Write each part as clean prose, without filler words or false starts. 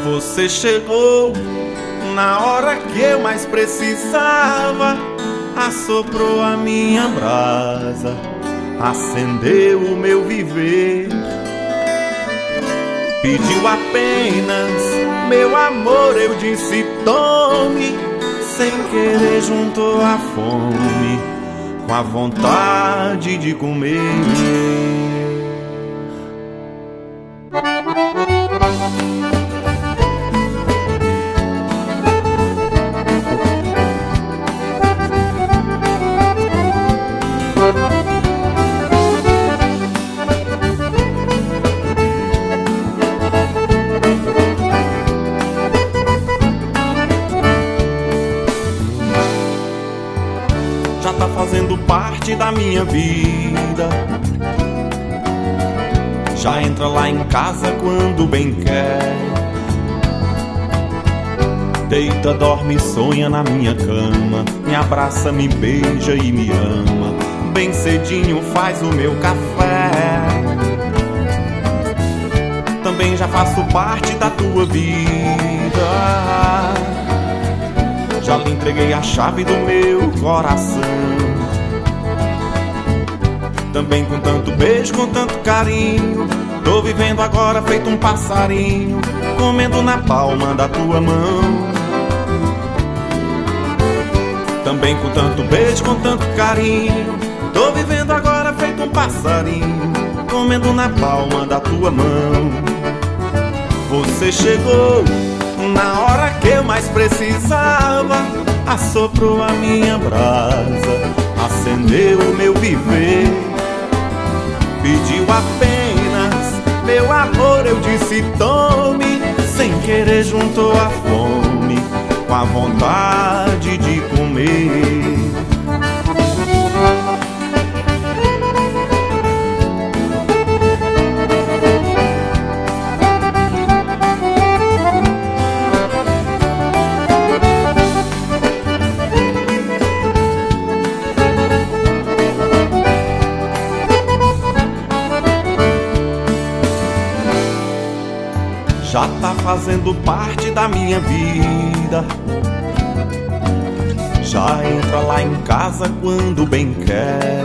Você chegou na hora que eu mais precisava, assoprou a minha brasa, acendeu o meu viver. Pediu apenas meu amor, eu disse tome. Sem querer juntou a fome com a vontade de comer. Já tá fazendo parte da minha vida. Já entra lá em casa quando bem quer. Deita, dorme, sonha na minha cama. Me abraça, me beija e me ama. Bem cedinho faz o meu café. Também já faço parte da tua vida. Já lhe entreguei a chave do meu coração. Também com tanto beijo, com tanto carinho. Tô vivendo agora feito um passarinho, comendo na palma da tua mão. Também com tanto beijo, com tanto carinho. Tô vivendo agora feito um passarinho, comendo na palma da tua mão. Você chegou na hora que eu mais precisava, assoprou a minha brasa, acendeu o meu viver. Pediu apenas meu amor, eu disse tome. Sem querer juntou a fome com a vontade de comer. Já tá fazendo parte da minha vida. Já entra lá em casa quando bem quer.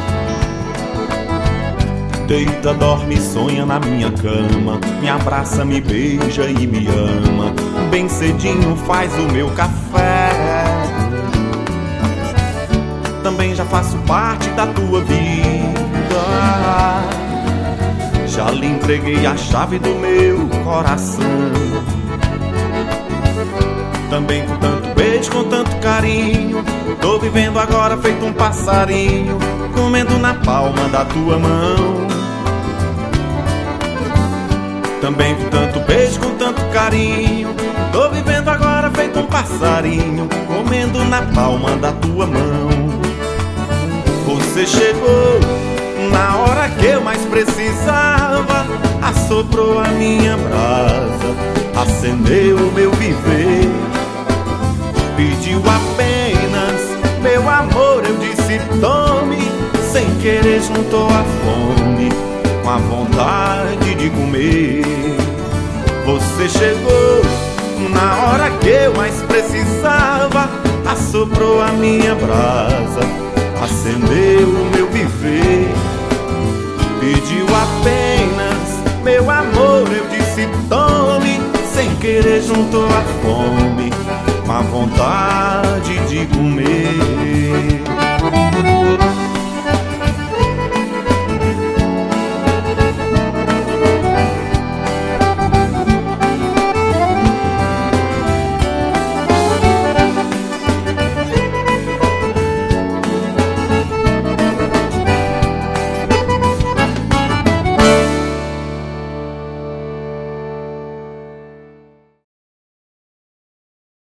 Deita, dorme, sonha na minha cama. Me abraça, me beija e me ama. Bem cedinho faz o meu café. Também já faço parte da tua vida. Já lhe entreguei a chave do meu coração. Também com tanto beijo, com tanto carinho. Tô vivendo agora feito um passarinho, comendo na palma da tua mão. Também com tanto beijo, com tanto carinho. Tô vivendo agora feito um passarinho, comendo na palma da tua mão. Você chegou na hora que eu mais precisava, assoprou a minha brasa, acendeu o meu viver. Pediu apenas meu amor, eu disse tome. Sem querer juntou a fome com a vontade de comer. Você chegou na hora que eu mais precisava, assoprou a minha brasa, acendeu o meu viver. Pediu apenas meu amor, eu disse tome. Sem querer juntou a fome com a vontade de comer.